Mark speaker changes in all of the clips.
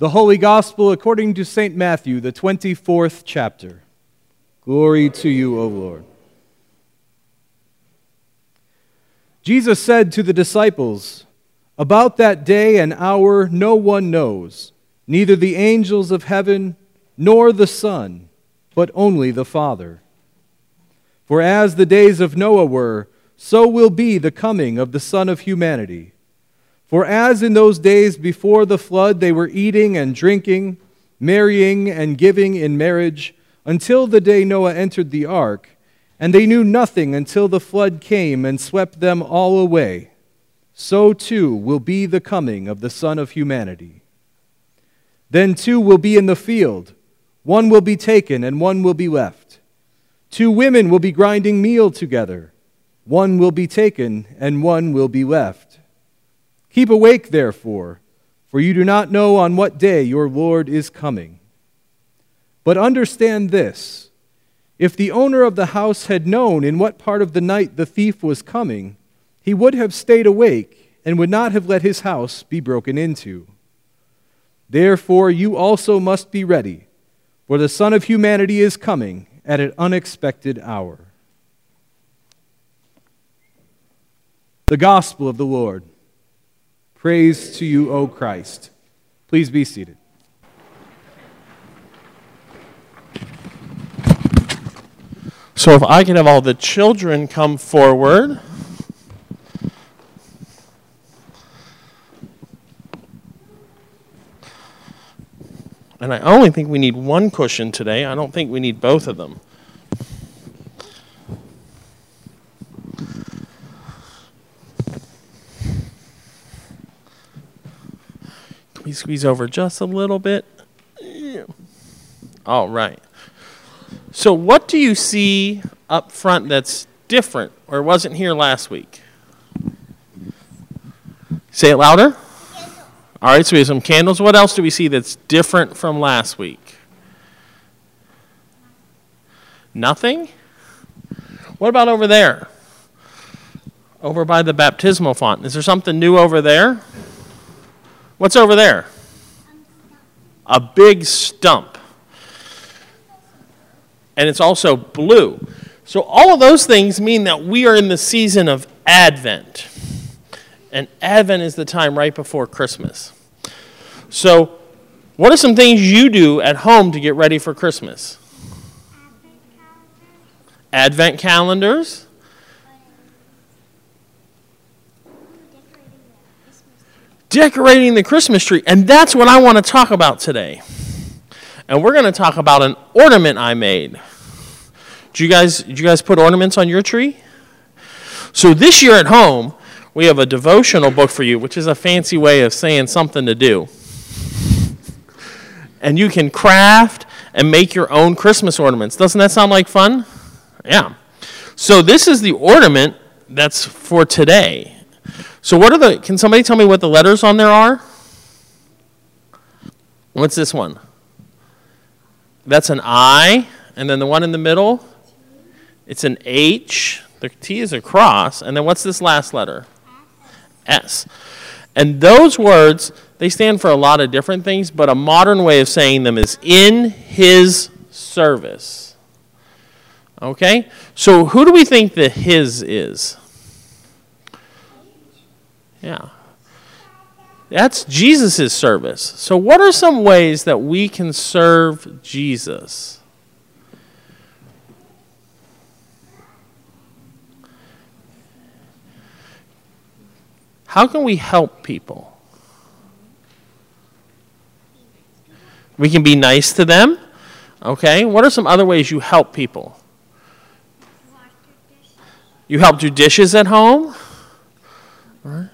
Speaker 1: The Holy Gospel according to St. Matthew, the 24th chapter. Glory to you, O Lord. Jesus said to the disciples, "About that day and hour no one knows, neither the angels of heaven nor the Son, but only the Father. For as the days of Noah were, so will be the coming of the Son of Humanity. For as in those days before the flood they were eating and drinking, marrying and giving in marriage, until the day Noah entered the ark, and they knew nothing until the flood came and swept them all away, so too will be the coming of the Son of Humanity. Then two will be in the field, one will be taken and one will be left. Two women will be grinding meal together, one will be taken and one will be left. Keep awake, therefore, for you do not know on what day your Lord is coming. But understand this, if the owner of the house had known in what part of the night the thief was coming, he would have stayed awake and would not have let his house be broken into. Therefore you also must be ready, for the Son of Humanity is coming at an unexpected hour." The Gospel of the Lord. Praise to you, O Christ. Please be seated.
Speaker 2: So if I can have all the children come forward. And I only think we need one cushion today. I don't think we need both of them. Can we squeeze over just a little bit? Yeah. All right. So what do you see up front that's different or wasn't here last week? Say it louder. Candles. All right, so we have some candles. What else do we see that's different from last week? Nothing? What about over there? Over by the baptismal font. Is there something new over there? What's over there? A big stump. And it's also blue. So all of those things mean that we are in the season of Advent. And Advent is the time right before Christmas. So what are some things you do at home to get ready for Christmas? Advent calendars. Decorating the Christmas tree. And that's what I want to talk about today. And we're going to talk about an ornament I made. Did you guys put ornaments on your tree? So this year at home, we have a devotional book for you, which is a fancy way of saying something to do. And you can craft and make your own Christmas ornaments. Doesn't that sound like fun? Yeah. So this is the ornament that's for today. So can somebody tell me what the letters on there are? What's this one? That's an I, and then the one in the middle, it's an H. The T is a cross, and then what's this last letter? S. And those words, they stand for a lot of different things, but a modern way of saying them is in his service. Okay? So who do we think the his is? Yeah. That's Jesus' service. So what are some ways that we can serve Jesus? How can we help people? We can be nice to them. Okay. What are some other ways you help people? You help do dishes at home? All right.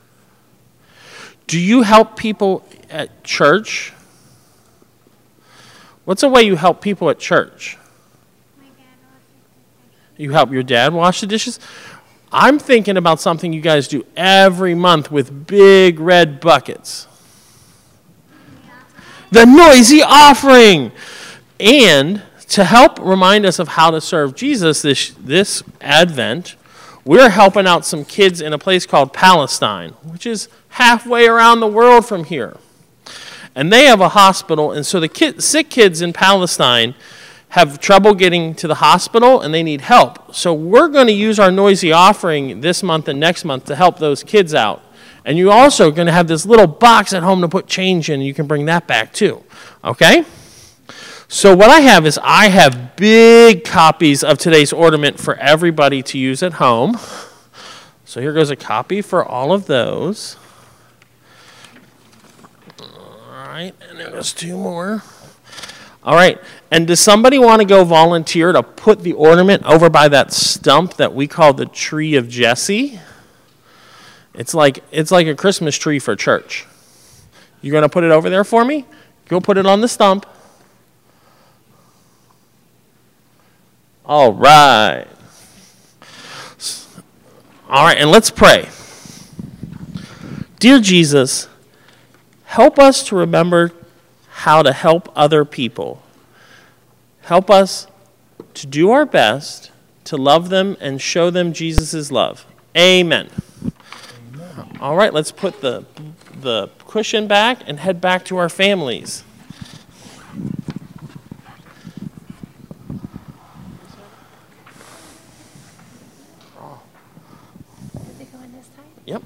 Speaker 2: Do you help people at church? What's a way you help people at church?
Speaker 3: My dad washes the dishes.
Speaker 2: You help your dad wash the dishes? I'm thinking about something you guys do every month with big red buckets. The noisy offering. And to help remind us of how to serve Jesus this Advent, we're helping out some kids in a place called Palestine, which is halfway around the world from here. And they have a hospital, and so the sick kids in Palestine have trouble getting to the hospital, and they need help. So we're going to use our noisy offering this month and next month to help those kids out. And you're also going to have this little box at home to put change in, and you can bring that back too. Okay? So what I have big copies of today's ornament for everybody to use at home. So here goes a copy for all of those. All right, and there goes two more. All right, and does somebody want to go volunteer to put the ornament over by that stump that we call the tree of Jesse? It's like a Christmas tree for church. You going to put it over there for me? Go put it on the stump. All right. All right, and let's pray. Dear Jesus, help us to remember how to help other people. Help us to do our best to love them and show them Jesus' love. Amen. All right, let's put the cushion back and head back to our families.
Speaker 3: Does it go on this side?
Speaker 2: Yep.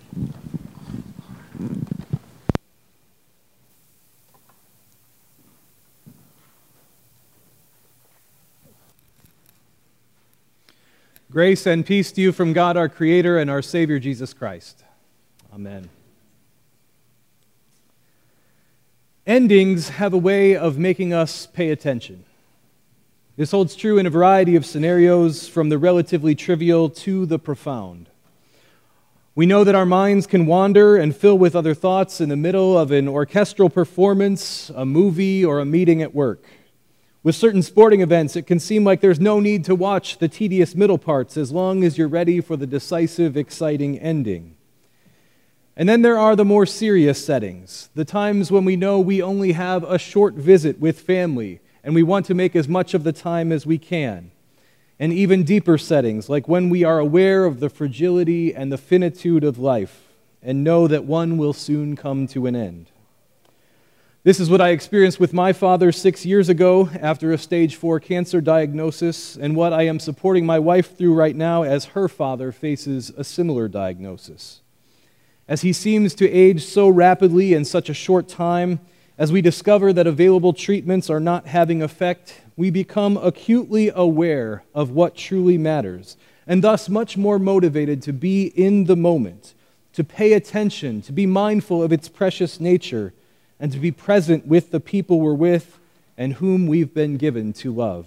Speaker 1: Grace and peace to you from God our Creator and our Savior Jesus Christ. Amen. Endings have a way of making us pay attention. This holds true in a variety of scenarios, from the relatively trivial to the profound. We know that our minds can wander and fill with other thoughts in the middle of an orchestral performance, a movie, or a meeting at work. With certain sporting events, it can seem like there's no need to watch the tedious middle parts as long as you're ready for the decisive, exciting ending. And then there are the more serious settings, the times when we know we only have a short visit with family and we want to make as much of the time as we can. And even deeper settings, like when we are aware of the fragility and the finitude of life and know that one will soon come to an end. This is what I experienced with my father 6 years ago after a stage 4 cancer diagnosis, and what I am supporting my wife through right now as her father faces a similar diagnosis. As he seems to age so rapidly in such a short time, as we discover that available treatments are not having effect, we become acutely aware of what truly matters, and thus much more motivated to be in the moment, to pay attention, to be mindful of its precious nature, and to be present with the people we're with and whom we've been given to love.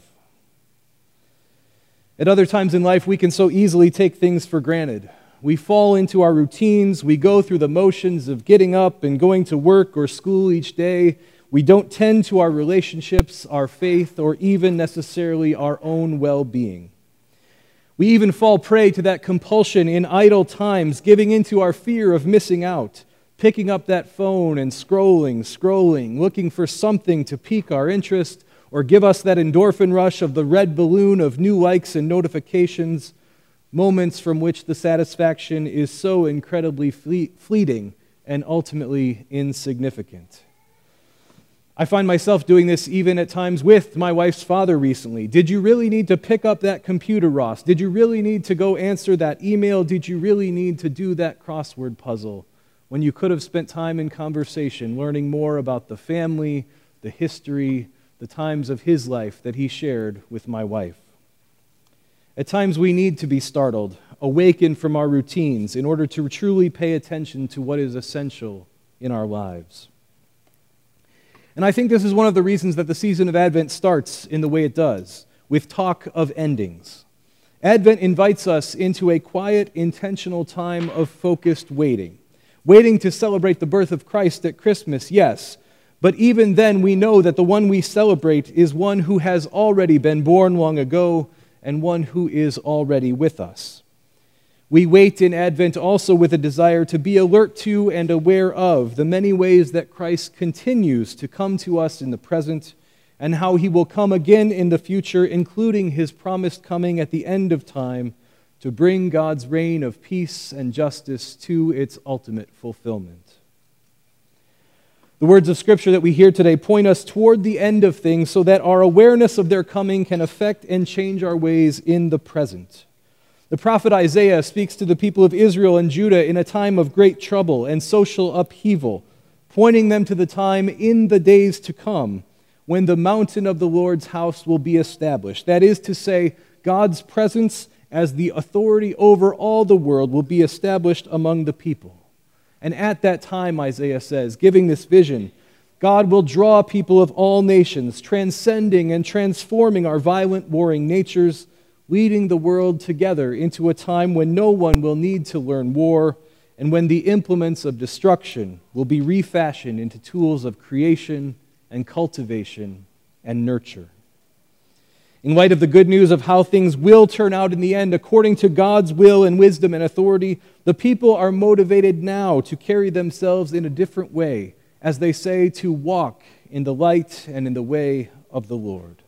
Speaker 1: At other times in life, we can so easily take things for granted. We fall into our routines, we go through the motions of getting up and going to work or school each day. We don't tend to our relationships, our faith, or even necessarily our own well-being. We even fall prey to that compulsion in idle times, giving into our fear of missing out, picking up that phone and scrolling, looking for something to pique our interest or give us that endorphin rush of the red balloon of new likes and notifications, moments from which the satisfaction is so incredibly fleeting and ultimately insignificant. I find myself doing this even at times with my wife's father recently. Did you really need to pick up that computer, Ross? Did you really need to go answer that email? Did you really need to do that crossword puzzle? When you could have spent time in conversation, learning more about the family, the history, the times of his life that he shared with my wife. At times we need to be startled, awakened from our routines in order to truly pay attention to what is essential in our lives. And I think this is one of the reasons that the season of Advent starts in the way it does, with talk of endings. Advent invites us into a quiet, intentional time of focused waiting. Waiting to celebrate the birth of Christ at Christmas, yes, but even then we know that the one we celebrate is one who has already been born long ago and one who is already with us. We wait in Advent also with a desire to be alert to and aware of the many ways that Christ continues to come to us in the present and how he will come again in the future, including his promised coming at the end of time to bring God's reign of peace and justice to its ultimate fulfillment. The words of Scripture that we hear today point us toward the end of things so that our awareness of their coming can affect and change our ways in the present. The prophet Isaiah speaks to the people of Israel and Judah in a time of great trouble and social upheaval, pointing them to the time in the days to come when the mountain of the Lord's house will be established. That is to say, God's presence as the authority over all the world will be established among the people. And at that time, Isaiah says, giving this vision, God will draw people of all nations, transcending and transforming our violent, warring natures, leading the world together into a time when no one will need to learn war, and when the implements of destruction will be refashioned into tools of creation and cultivation and nurture. In light of the good news of how things will turn out in the end, according to God's will and wisdom and authority, the people are motivated now to carry themselves in a different way, as they say, to walk in the light and in the way of the Lord.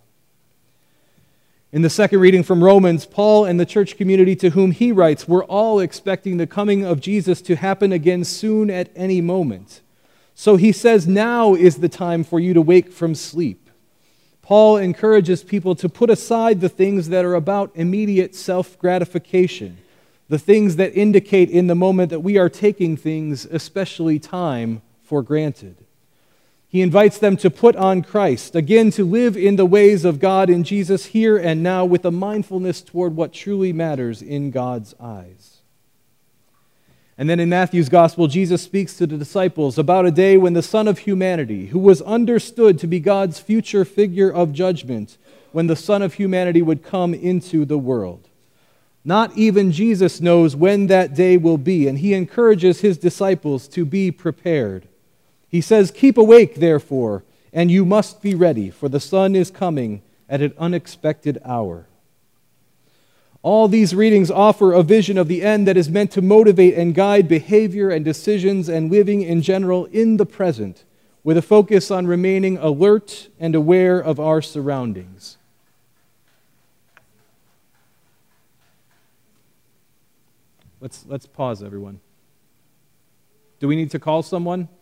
Speaker 1: In the second reading from Romans, Paul and the church community to whom he writes were all expecting the coming of Jesus to happen again soon at any moment. So he says, now is the time for you to wake from sleep. Paul encourages people to put aside the things that are about immediate self-gratification, the things that indicate in the moment that we are taking things, especially time, for granted. He invites them to put on Christ, again to live in the ways of God in Jesus here and now with a mindfulness toward what truly matters in God's eyes. And then in Matthew's Gospel, Jesus speaks to the disciples about a day when the Son of Humanity, who was understood to be God's future figure of judgment, when the Son of Humanity would come into the world. Not even Jesus knows when that day will be, and he encourages his disciples to be prepared. He says, keep awake, therefore, and you must be ready, for the Son is coming at an unexpected hour. All these readings offer a vision of the end that is meant to motivate and guide behavior and decisions and living in general in the present, with a focus on remaining alert and aware of our surroundings. Let's pause, everyone. Do we need to call someone?